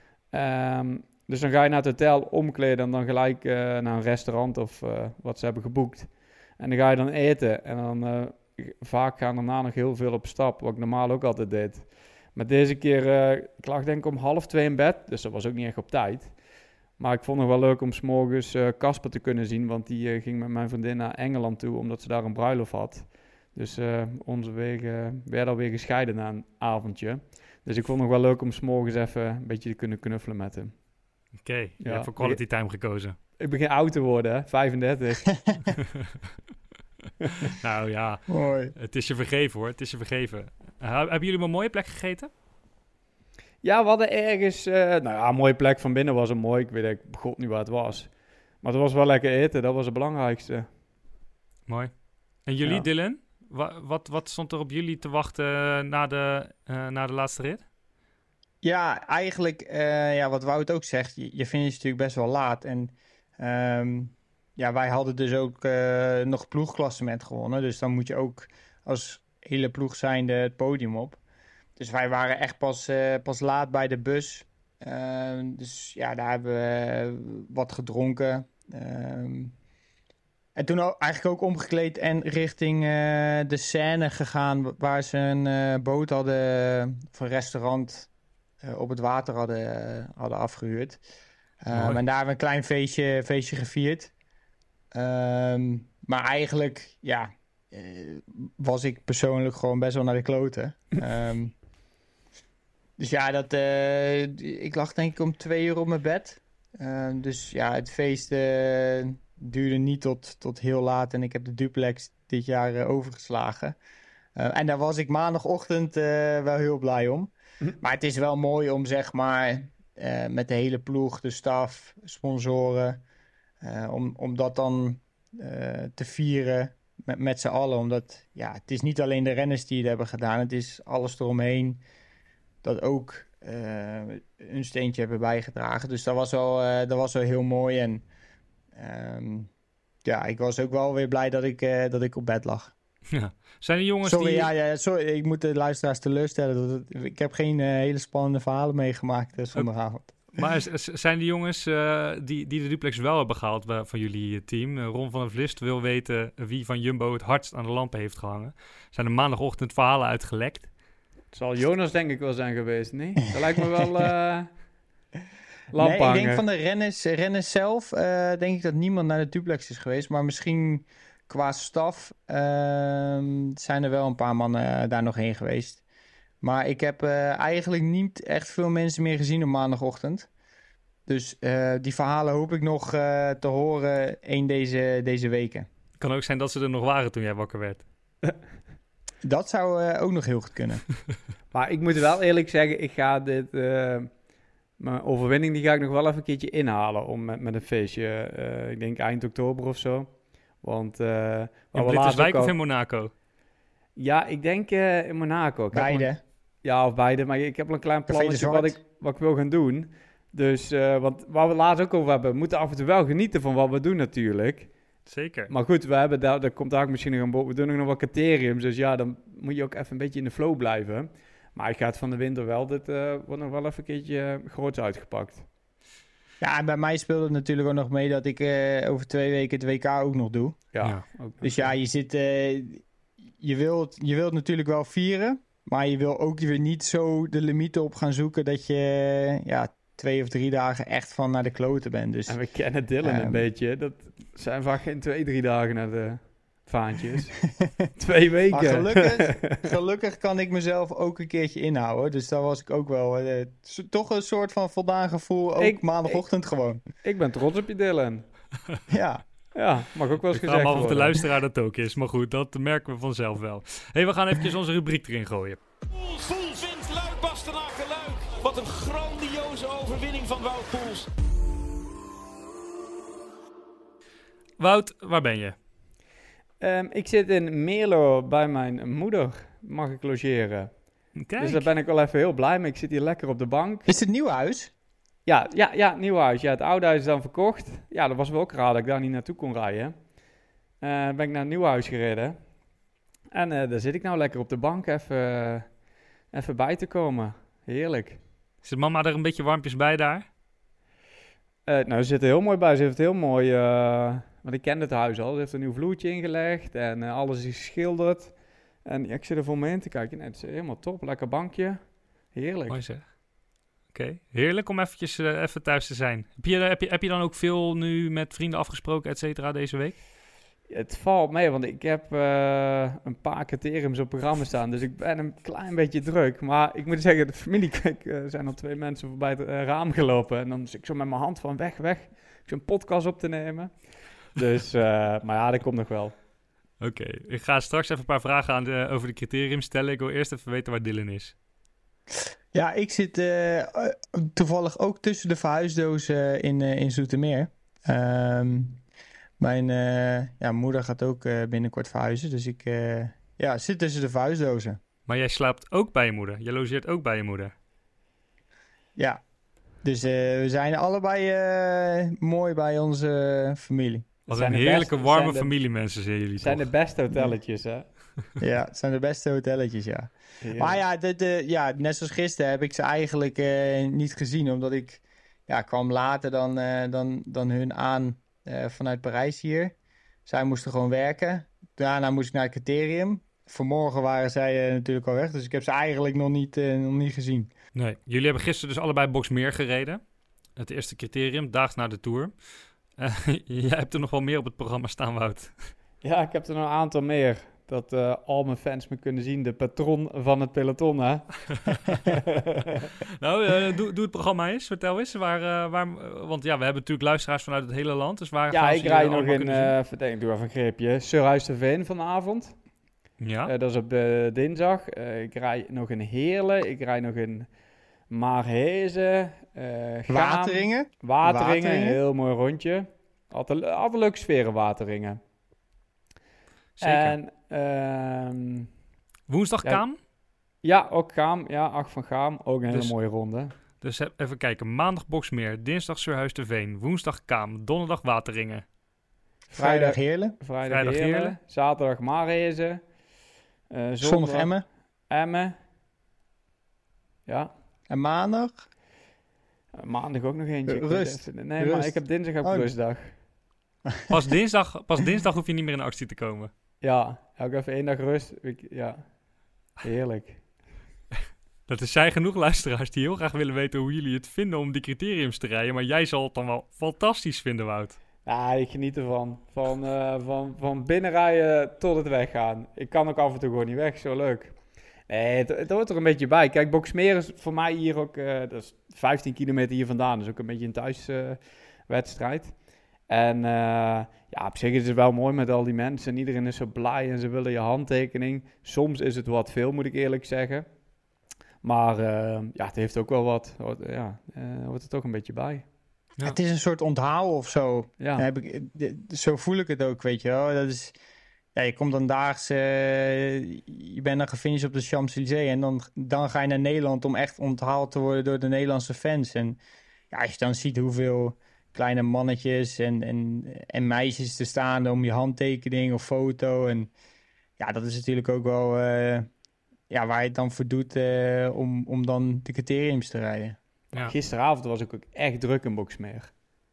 Um, dus dan ga je naar het hotel omkleden en dan gelijk uh, naar een restaurant of uh, wat ze hebben geboekt. En dan ga je dan eten. En dan uh, vaak gaan daarna nog heel veel op stap. Wat ik normaal ook altijd deed. Maar deze keer, uh, ik lag denk ik om half twee in bed. Dus dat was ook niet echt op tijd. Maar ik vond het wel leuk om 's morgens Casper uh, te kunnen zien. Want die uh, ging met mijn vriendin naar Engeland toe. Omdat ze daar een bruiloft had. Dus uh, onze wegen werden alweer gescheiden na een avondje. Dus ik vond het nog wel leuk om 's morgens even een beetje te kunnen knuffelen met hem. Oké, okay, je ja. hebt voor quality time gekozen. Ik begin oud te worden, hè? vijfendertig. Nou ja, mooi. Het is je vergeven hoor, het is je vergeven. Uh, hebben jullie maar een mooie plek gegeten? Ja, we hadden ergens... Uh, nou ja, een mooie plek van binnen was een mooi. Ik weet ik god niet waar het was. Maar het was wel lekker eten, dat was het belangrijkste. Mooi. En jullie, ja. Dylan? Wat, wat, wat stond er op jullie te wachten na de, uh, na de laatste rit? Ja, eigenlijk, uh, ja, wat Wout ook zegt, je, je finisht natuurlijk best wel laat. En um, ja, wij hadden dus ook uh, nog ploegklassement gewonnen. Dus dan moet je ook als hele ploeg zijnde het podium op. Dus wij waren echt pas, uh, pas laat bij de bus. Uh, dus ja, daar hebben we wat gedronken. Um, en toen ook, eigenlijk ook omgekleed en richting uh, de Seine gegaan, waar ze een uh, boot hadden, of een restaurant uh, op het water hadden, uh, hadden afgehuurd. Um, en daar hebben we een klein feestje, feestje gevierd. Um, maar eigenlijk, ja, uh, was ik persoonlijk gewoon best wel naar de kloten. Um, dus ja, dat, uh, ik lag denk ik om twee uur op mijn bed. Uh, dus ja, het feest uh, duurde niet tot, tot heel laat. En ik heb de duplex dit jaar uh, overgeslagen. Uh, en daar was ik maandagochtend uh, wel heel blij om. Maar het is wel mooi om zeg maar uh, met de hele ploeg, de staf, sponsoren, uh, om, om dat dan uh, te vieren met, met z'n allen. Omdat ja, het is niet alleen de renners die het hebben gedaan. Het is alles eromheen. dat ook uh, een steentje hebben bijgedragen. Dus dat was wel, uh, dat was wel heel mooi. En um, ja, ik was ook wel weer blij dat ik, uh, dat ik op bed lag. Ja. Zijn die jongens sorry, die... Ja, ja, sorry, ik moet de luisteraars teleurstellen. Dat het, ik heb geen uh, hele spannende verhalen meegemaakt uh, zondagavond. Maar zijn die jongens uh, die, die de duplex wel hebben gehaald uh, van jullie team? Uh, Ron van der Vlist wil weten wie van Jumbo het hardst aan de lampen heeft gehangen. Zijn er maandagochtend verhalen uitgelekt? Het zal Jonas denk ik wel zijn geweest, nee? Dat lijkt me wel uh, lampen Nee, hangen. ik denk van de renners, renners zelf, uh, denk ik dat niemand naar de duplex is geweest. Maar misschien qua staf uh, zijn er wel een paar mannen uh, daar nog heen geweest. Maar ik heb uh, eigenlijk niet echt veel mensen meer gezien op maandagochtend. Dus uh, die verhalen hoop ik nog uh, te horen een deze, deze weken. Kan ook zijn dat ze er nog waren toen jij wakker werd. Dat zou uh, ook nog heel goed kunnen. Maar ik moet wel eerlijk zeggen, ik ga dit... Uh, mijn overwinning die ga ik nog wel even een keertje inhalen om met, met een feestje. Uh, ik denk eind oktober of zo. Want... Uh, in Blitterswijk of in Monaco? Ja, ik denk uh, in Monaco. Ik beide? Een, ja, of beide. Maar ik heb al een klein plannetje wat ik, wat ik wil gaan doen. Dus, uh, want waar we laatst ook over hebben, we moeten af en toe wel genieten van wat we doen natuurlijk. Zeker. Maar goed, we hebben daar, daar komt daar ook misschien nog een bo- we doen ook nog wat criteriums. Dus ja, dan moet je ook even een beetje in de flow blijven. Maar ik ga het van de winter wel, dit uh, wordt nog wel even een keertje uh, groots uitgepakt. Ja, en bij mij speelde het natuurlijk ook nog mee dat ik uh, over twee weken het W K ook nog doe. Ja. ja ook dus ja, je zit... Uh, je wilt, je wilt natuurlijk wel vieren, maar je wil ook weer niet zo de limieten op gaan zoeken dat je ja, twee of drie dagen echt van naar de kloten bent. Dus, en we kennen Dylan um, een beetje. Dat zijn vaak geen twee, drie dagen naar de vaantjes. Twee weken. Maar gelukkig, gelukkig kan ik mezelf ook een keertje inhouden. Dus daar was ik ook wel uh, toch een soort van voldaan gevoel, ook ik, maandagochtend ik, gewoon. Ik ben trots op je, Dylan. Ja. Ja, mag ook wel eens ik gezegd af of de luisteraar dat ook is. Maar goed, dat merken we vanzelf wel. Hé, hey, we gaan eventjes onze rubriek erin gooien. Poels vindt Luik Bastenaken Luik. Wat een grandioze overwinning van Wout Poels. Wout, waar ben je? Um, ik zit in Meerlo bij mijn moeder. Mag ik logeren. Kijk. Dus daar ben ik wel even heel blij mee. Ik zit hier lekker op de bank. Is het nieuw huis? Ja, ja, ja, nieuw huis. Ja, het oude huis is dan verkocht. Ja, dat was wel ook raar dat ik daar niet naartoe kon rijden. Uh, ben ik naar het nieuwe huis gereden. En uh, daar zit ik nou lekker op de bank even, uh, even bij te komen. Heerlijk. Zit mama er een beetje warmpjes bij daar? Uh, nou, ze zit er heel mooi bij. Ze heeft heel mooi... Uh, want ik kende het huis al. Ze heeft een nieuw vloertje ingelegd en uh, alles is geschilderd. En ja, ik zit er voor me in te kijken. Nee, het is helemaal top. Lekker bankje. Heerlijk. Mooi zeg. Oké, okay. Heerlijk om eventjes uh, even thuis te zijn. Heb je, heb, je, heb je dan ook veel nu met vrienden afgesproken, et cetera, deze week? Het valt mee, want ik heb uh, een paar criteriums op programma staan. Dus ik ben een klein beetje druk. Maar ik moet zeggen, de familie, kijk, uh, zijn al twee mensen voorbij het uh, raam gelopen. En dan zit ik zo met mijn hand van weg, weg. Ik zo'n podcast op te nemen. Dus, uh, maar ja, dat komt nog wel. Oké, okay. Ik ga straks even een paar vragen aan de, over de criteriums stellen. Ik wil eerst even weten waar Dylan is. Ja, ik zit uh, toevallig ook tussen de verhuisdozen in, uh, in Zoetermeer. Um, mijn uh, ja, moeder gaat ook uh, binnenkort verhuizen, dus ik uh, ja, zit tussen de verhuisdozen. Maar jij slaapt ook bij je moeder? Je logeert ook bij je moeder? Ja, dus uh, we zijn allebei uh, mooi bij onze uh, familie. Wat een heerlijke, best, warme familiemensen zijn jullie Het zijn toch? de beste hotelletjes, hè? Ja, het zijn de beste hotelletjes, ja. Heerlijk. Maar ja, de, de, ja, net zoals gisteren heb ik ze eigenlijk uh, niet gezien. Omdat ik ja, kwam later dan, uh, dan, dan hun aan uh, vanuit Parijs hier. Zij moesten gewoon werken. Daarna moest ik naar het criterium. Vanmorgen waren zij uh, natuurlijk al weg. Dus ik heb ze eigenlijk nog niet, uh, nog niet gezien. Nee, jullie hebben gisteren dus allebei Boxmeer gereden. Het eerste criterium, daags na de Tour. Uh, jij hebt er nog wel meer op het programma staan, Wout. Ja, ik heb er nog een aantal meer. Dat uh, al mijn fans me kunnen zien. De patroon van het peloton, hè? nou, uh, doe, doe het programma eens. Vertel eens. Waar, uh, waar, uh, want ja, we hebben natuurlijk luisteraars vanuit het hele land. Dus waar ja, ik rij nog in... Uh, verdenk, doe even een greepje. Surhuis-de-Veen vanavond. Ja. Uh, dat is op uh, dinsdag. Uh, ik rij nog in Heerlen. Ik rij nog in Maarhezen. Uh, Wateringen. Wateringen. Wateringen. Heel mooi rondje. Altijd, altijd leuke sferen, Wateringen. Zeker. En, um, woensdag ja, Kaam? Ja, ook Gaam. Ja, acht van Gaam. Ook een hele Dus- mooie ronde. Dus he- even kijken. Maandag Boxmeer, dinsdag Surhuis-de-Veen, woensdag Kaam, donderdag Wateringen. Vrijdag Heerlen. Vrijdag, Vrijdag Heerlen. Heerlen. Zaterdag Maarhezen. Uh, zondag, Zondag Emmen. Emmen. Ja. En maandag? Uh, maandag ook nog eentje. Ik weet Rust. even- nee, Rust. maar ik heb dinsdag ook Oh. rustdag. Pas dinsdag, pas dinsdag hoef je niet meer in actie te komen. Ja, ook even één dag rust. Ik- ja, heerlijk. Dat is zijn genoeg luisteraars die heel graag willen weten hoe jullie het vinden om die criteriums te rijden. Maar jij zal het dan wel fantastisch vinden, Wout. Ja, ik geniet ervan. Van, eh, van, van binnenrijden tot het weggaan. Ik kan ook af en toe gewoon niet weg, zo leuk. Nee, het, het hoort er een beetje bij. Kijk, Boxmeer is voor mij hier ook, eh, dat is vijftien kilometer hier vandaan. Dus ook een beetje een thuiswedstrijd. en eh, ja, op zich is het wel mooi met al die mensen. En iedereen is zo blij en ze willen je handtekening. Soms is het wat veel, moet ik eerlijk zeggen. Maar eh, ja, het heeft ook wel wat. Hoort, ja, eh, hoort er toch een beetje bij. Ja. Het is een soort onthaal of zo. Ja. Dan heb ik, d- zo voel ik het ook, weet je wel. Dat is, ja, je komt dan daags, eh, je bent dan gefinished op de Champs-Élysées en dan, dan ga je naar Nederland om echt onthaald te worden door de Nederlandse fans. En ja, als je dan ziet hoeveel kleine mannetjes en, en, en meisjes te staan om je handtekening of foto. En ja, dat is natuurlijk ook wel eh, ja, waar je het dan voor doet eh, om, om dan de criteriums te rijden. Ja. Gisteravond was ik ook echt druk in Boxmeer.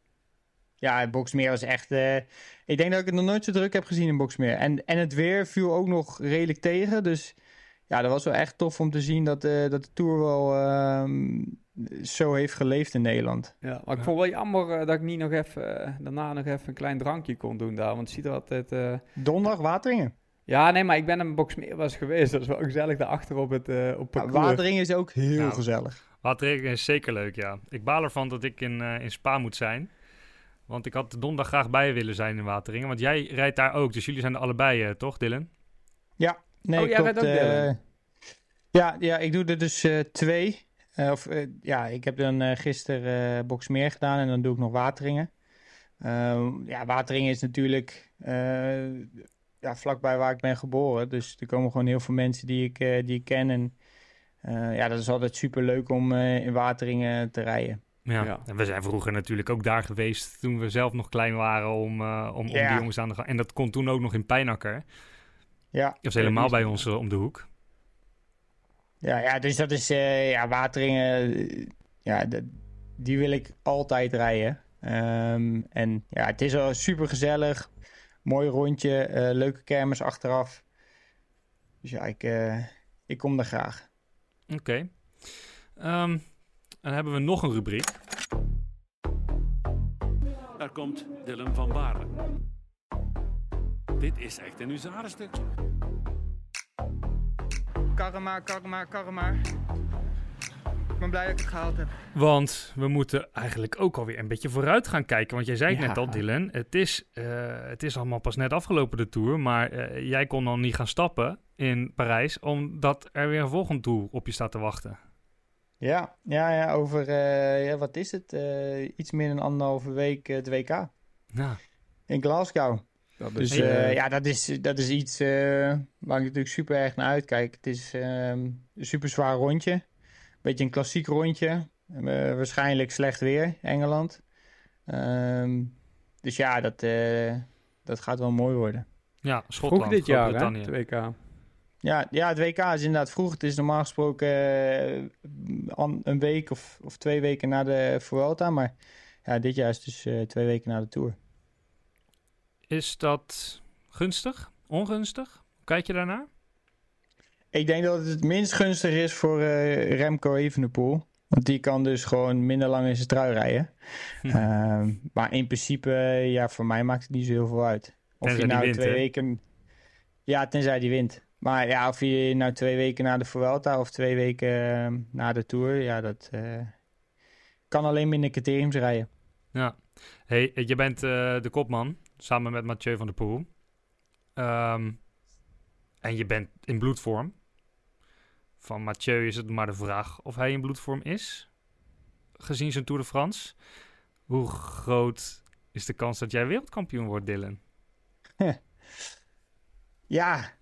Ja, Boxmeer was echt... eh, ik denk dat ik het nog nooit zo druk heb gezien in Boxmeer. En, en het weer viel ook nog redelijk tegen. Dus ja, dat was wel echt tof om te zien dat, eh, dat de Tour wel ehm, zo heeft geleefd in Nederland. Ja, maar ik vond wel jammer eh, dat ik niet nog even, eh, daarna nog even een klein drankje kon doen daar. Want het ziet er altijd... eh, Donderdag, Wateringen. Ja, nee, maar ik ben in Boxmeer was geweest. Dat is wel gezellig daarachter op het eh op Ja, parcours. Wateringen is ook heel Nou, gezellig. Wateringen is zeker leuk, ja. Ik baal ervan dat ik in, eh, in Spa moet zijn. Want ik had de donderdag graag bij willen zijn in Wateringen. Want jij rijdt daar ook, dus jullie zijn er allebei, eh, toch, Dylan? Ja, nee, Oh, jij klopt. rijdt ook, eh, Dylan? ja, ja, ik doe er dus eh, twee. Eh, of, eh, ja, ik heb dan eh, gisteren eh Boxmeer gedaan en dan doe ik nog Wateringen. Eh, ja, Wateringen is natuurlijk eh, ja, vlakbij waar ik ben geboren. Dus er komen gewoon heel veel mensen die ik, eh, die ik ken. En eh, ja, dat is altijd super leuk om eh, in Wateringen te rijden. Ja. Ja. En we zijn vroeger natuurlijk ook daar geweest toen we zelf nog klein waren om, eh, om, om Ja. die jongens aan de gang. En dat kon toen ook nog in Pijnakker. Ja, Dat was helemaal bij ons eh, om de hoek. ja, ja dus dat is eh, ja, Wateringen. eh, ja, dat- die wil ik altijd rijden. Ehm, en ja, het is al super gezellig. Mooi rondje, eh, leuke kermis achteraf. Dus ja, ik, eh, ik kom daar graag. Oké. Ehm, dan hebben we nog een rubriek. Daar komt Dylan van Baarle. Dit is echt een huzarenstukje. Karma, karma, karma. Ik ben blij dat ik het gehaald heb. Want we moeten eigenlijk ook alweer een beetje vooruit gaan kijken. Want jij zei het Ja. net al, Dylan. Het is, eh, het is allemaal pas net afgelopen, de Tour. Maar eh, jij kon dan niet gaan stappen in Parijs, omdat er weer een volgende Tour op je staat te wachten. Ja, ja, ja over, eh, ja, wat is het? Eh, iets meer dan anderhalve week eh, het W K Ja. in Glasgow. Dat Dus is, eh, eh, ja, dat is, dat is iets eh, waar ik natuurlijk super erg naar uitkijk. Het is ehm, een super zwaar rondje. Beetje een klassiek rondje. Eh, waarschijnlijk slecht weer, Engeland. Ehm, dus ja, dat, eh, dat gaat wel mooi worden. Ja, Schotland, vroeg dit jaar, hè? Groot-Brittannië. Het W K. Ja, ja, het W K is inderdaad vroeg. Het is normaal gesproken eh, an- een week of, of twee weken na de Vuelta. Maar ja, dit jaar is dus eh, twee weken na de Tour. Is dat gunstig? Ongunstig? Hoe kijk je daarnaar? Ik denk dat het het minst gunstig is voor eh, Remco Evenepoel. Want die kan dus gewoon minder lang in zijn trui rijden. Hm. Ehm, maar in principe, ja, voor mij maakt het niet zo heel veel uit. Of Tenzij je nou die wint, twee hè? weken... Ja, tenzij die wint. Maar ja, of je nou twee weken na de Vuelta of twee weken eh, na de Tour... Ja, dat eh, kan alleen minder criteriums rijden. Ja. Hey, je bent eh, de kopman, samen met Mathieu van der Poel. Ehm, en je bent in bloedvorm. Van Mathieu is het maar de vraag of hij in bloedvorm is, gezien zijn Tour de France. Hoe groot is de kans dat jij wereldkampioen wordt, Dylan? Ja,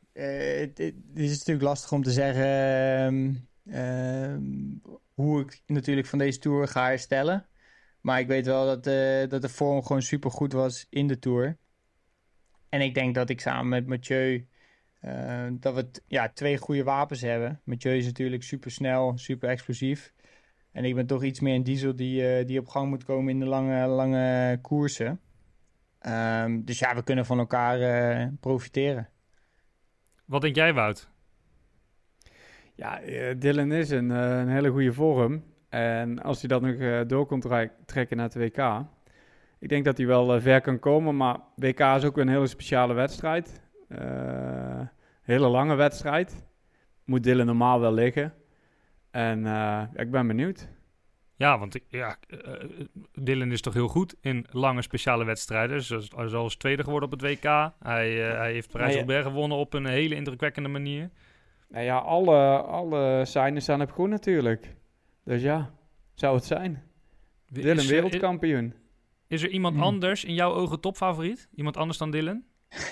uh, het, het is natuurlijk lastig om te zeggen uh, uh, hoe ik natuurlijk van deze Tour ga herstellen. Maar ik weet wel dat, uh, dat de vorm gewoon super goed was in de Tour. En ik denk dat ik samen met Mathieu, uh, dat we t- ja, twee goede wapens hebben. Mathieu is natuurlijk super snel, super explosief. En ik ben toch iets meer een diesel die, uh, die op gang moet komen in de lange, lange koersen. Um, dus ja, we kunnen van elkaar uh, profiteren. Wat denk jij, Wout? Ja, uh, Dylan is een, uh, een hele goede vorm. En als hij dat nog uh, door kon tra- trekken naar het W K... Ik denk dat hij wel uh, ver kan komen, maar W K is ook weer een hele speciale wedstrijd. Uh, hele lange wedstrijd. Moet Dylan normaal wel liggen. En uh, ja, ik ben benieuwd. Ja, want ja, uh, Dylan is toch heel goed in lange speciale wedstrijden. Zoals, zoals tweede geworden op het W K. Hij, uh, hij heeft Parijs-Roubaix ja. gewonnen op een hele indrukwekkende manier. Nou ja, alle, alle signs staan op groen natuurlijk. Dus ja, zou het zijn. Is, Dylan wereldkampioen. Is, is er iemand hmm. anders in jouw ogen topfavoriet? Iemand anders dan Dylan?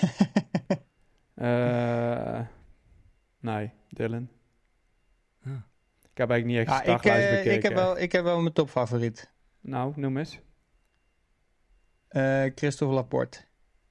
uh, nee, Dylan. Huh. Ik heb eigenlijk niet echt ja, de startlijst ik, uh, bekeken. Ik heb, wel, ik heb wel mijn topfavoriet. Nou, noem eens. Uh, Christophe Laporte.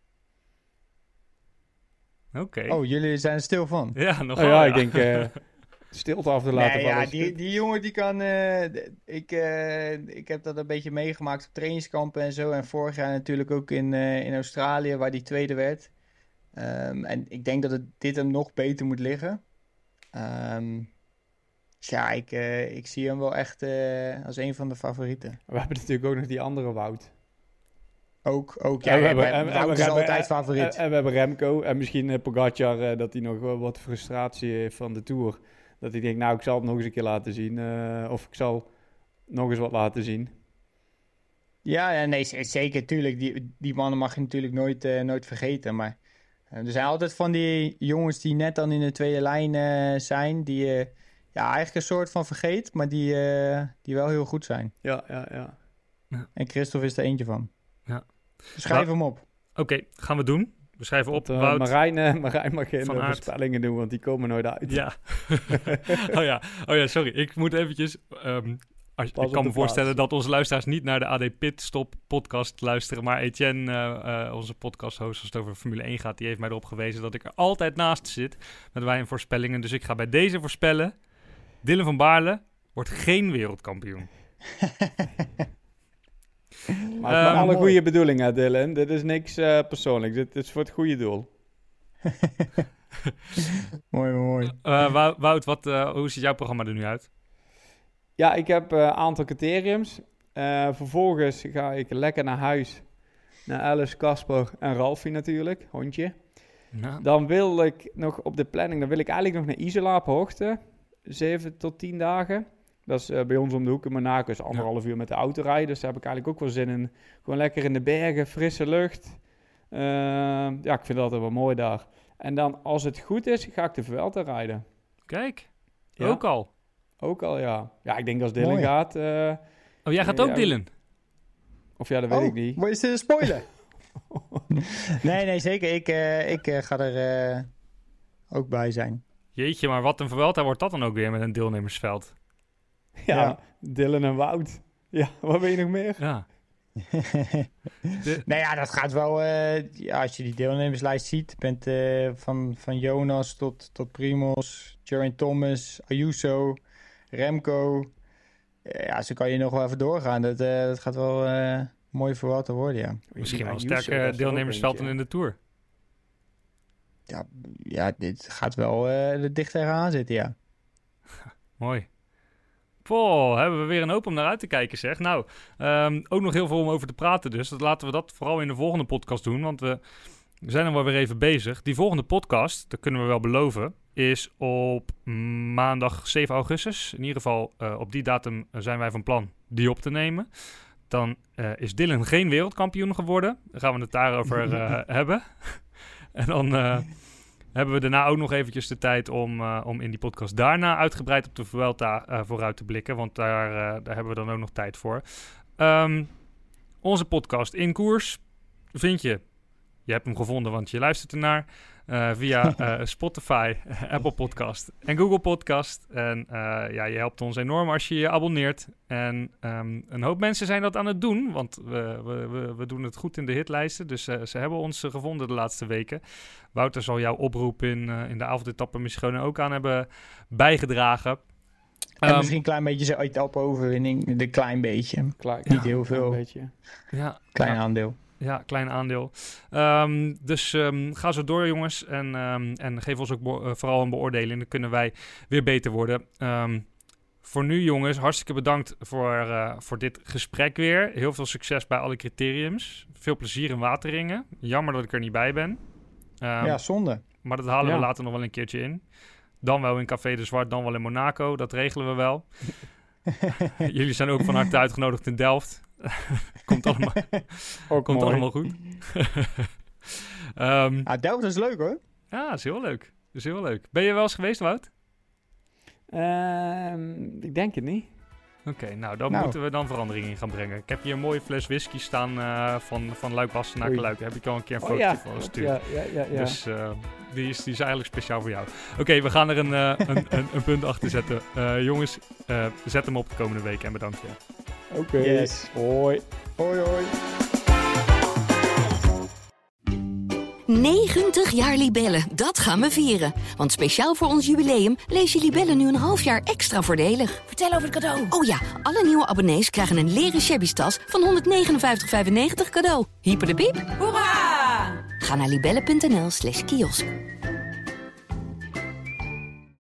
Oké. Okay. Oh, jullie zijn er stil van? Ja, nog oh, ja, ja, ik denk uh, stilte af te laten nee, vallen. Ja, die, die jongen die kan... Uh, ik, uh, ik heb dat een beetje meegemaakt op trainingskampen en zo. En vorig jaar natuurlijk ook in, uh, in Australië, waar die tweede werd. Um, en ik denk dat het, dit hem nog beter moet liggen. Um, ja, ik, uh, ik zie hem wel echt uh, als een van de favorieten. We hebben natuurlijk ook nog die andere Wout. Ook, ook. Ja, ja, we hebben, we, Wout we, is we, altijd we, favoriet. En, en we hebben Remco en misschien uh, Pogacar, uh, dat hij nog uh, wat frustratie heeft van de Tour. Dat hij denkt, nou, ik zal het nog eens een keer laten zien. Uh, of ik zal nog eens wat laten zien. Ja, ja nee, zeker, tuurlijk. Die, die mannen mag je natuurlijk nooit, uh, nooit vergeten. Maar uh, er zijn altijd van die jongens die net dan in de tweede lijn uh, zijn. Die uh, ja, eigenlijk een soort van vergeet, maar die, uh, die wel heel goed zijn. Ja, ja, ja. ja. En Christophe is er eentje van. Ja. Schrijf nou, hem op. Oké, okay, gaan we doen. We schrijven op. Uh, Wout. Marijn, uh, Marijn mag geen voorspellingen doen, want die komen nooit uit. Ja. oh ja. Oh ja, sorry. Ik moet eventjes... Um, als, ik kan me voorstellen plaats. dat onze luisteraars niet naar de A D Pitstop podcast luisteren. Maar Etienne, uh, uh, onze podcast-host als het over Formule één gaat, die heeft mij erop gewezen dat ik er altijd naast zit met mijn voorspellingen. Dus ik ga bij deze voorspellen. Dylan van Baarle wordt geen wereldkampioen. Maar het is um, alle goede bedoelingen, Dylan. Dit is niks uh, persoonlijks. Dit is voor het goede doel. mooi, mooi. Uh, Wout, wat, uh, hoe ziet jouw programma er nu uit? Ja, ik heb een uh, aantal criteriums. Uh, vervolgens ga ik lekker naar huis. Naar Alice, Casper en Ralfie natuurlijk, hondje. Nou. Dan wil ik nog op de planning, dan wil ik eigenlijk nog naar Isola op hoogte. Zeven tot tien dagen. Dat is uh, bij ons om de hoek in Monaco, is anderhalf ja. uur met de auto rijden. Dus daar heb ik eigenlijk ook wel zin in. Gewoon lekker in de bergen, frisse lucht. Uh, ja, ik vind dat altijd wel mooi daar. En dan, als het goed is, ga ik de Vuelta rijden. Kijk, ja. ook al. Ook al, ja. Ja, ik denk als Dylan mooi. gaat... Uh, oh, jij gaat ook ja, Dylan? Of ja, dat weet oh, ik niet. Maar is dit een spoiler? nee, nee, zeker. Ik, uh, ik uh, ga er uh, ook bij zijn. Jeetje, maar wat een Vuelta wordt dat dan ook weer met een deelnemersveld? Ja, ja. Dylan en Wout. Ja, wat weet je nog meer? Ja. De... Nou ja, dat gaat wel... Uh, ja, als je die deelnemerslijst ziet... bent uh, van, van Jonas tot, tot Primoz, Geraint Thomas, Ayuso, Remco. Uh, ja, zo kan je nog wel even doorgaan. Dat, uh, dat gaat wel uh, mooi voor wat te worden, ja. Misschien wel een sterke deelnemersveld in de Tour. Ja, ja, dit gaat wel uh, er dicht tegenaan zitten, ja. Mooi. Poh, hebben we weer een hoop om naar uit te kijken, zeg. Nou, um, ook nog heel veel om over te praten dus. Dat laten we dat vooral in de volgende podcast doen, want we zijn er wel weer even bezig. Die volgende podcast, dat kunnen we wel beloven, is op maandag zeven augustus. In ieder geval, uh, op die datum zijn wij van plan die op te nemen. Dan uh, is Dylan geen wereldkampioen geworden. Dan gaan we het daarover uh, hebben. En dan... Uh, hebben we daarna ook nog eventjes de tijd om, uh, om in die podcast daarna uitgebreid op de Vuelta uh, vooruit te blikken. Want daar, uh, daar hebben we dan ook nog tijd voor. Um, onze podcast In Koers vind je je hebt hem gevonden, want je luistert ernaar. Uh, via uh, Spotify, Apple Podcast en Google Podcast. En uh, ja, je helpt ons enorm als je je abonneert. En um, een hoop mensen zijn dat aan het doen, want we, we, we, we doen het goed in de hitlijsten. Dus uh, ze hebben ons uh, gevonden de laatste weken. Wouter zal jouw oproep in, uh, in de avondetappe misschien ook aan hebben bijgedragen. En Um, misschien een klein beetje zijn etappe-overwinning, een klein beetje. Klaar, Niet ja, heel veel. Een beetje. Ja, Klein ja. aandeel. Ja, klein aandeel. Um, dus um, ga zo door, jongens. En, um, en geef ons ook bo- uh, vooral een beoordeling. Dan kunnen wij weer beter worden. Um, voor nu, jongens, hartstikke bedankt voor, uh, voor dit gesprek weer. Heel veel succes bij alle criteriums. Veel plezier in Wateringen. Jammer dat ik er niet bij ben. Um, Ja, zonde. Maar dat halen Ja. we later nog wel een keertje in. Dan wel in Café de Zwart, dan wel in Monaco. Dat regelen we wel. Jullie zijn ook van harte uitgenodigd in Delft. Komt allemaal, Ook komt mooi. allemaal goed. um, Ah, Delft is leuk hoor. ja, is heel leuk. Is heel leuk. Ben je wel eens geweest, Wout? Ehm, ik denk het niet. Oké, okay, nou dan Nou. moeten we dan verandering in gaan brengen. Ik heb hier een mooie fles whisky staan uh, van, van Luik Bastenaken Oei. Luik. Daar heb ik al een keer een Oh fotootje ja, van gestuurd. ja, ja, ja, ja. Dus uh, die, is, die is eigenlijk speciaal voor jou. Oké, okay, we gaan er een, uh, een, een, een punt achter zetten. Uh, jongens, uh, zet hem op de komende week en bedankt je. Oké, okay. Yes. Hoi. Hoi hoi. negentig jaar Libellen, dat gaan we vieren. Want speciaal voor ons jubileum lees je Libellen nu een half jaar extra voordelig. Vertel over het cadeau. Oh ja, alle nieuwe abonnees krijgen een leren shabby tas van honderdnegenenvijftig vijfennegentig cadeau. Hyper de piep. Hoera! Ga naar libellen punt n l slash kiosk.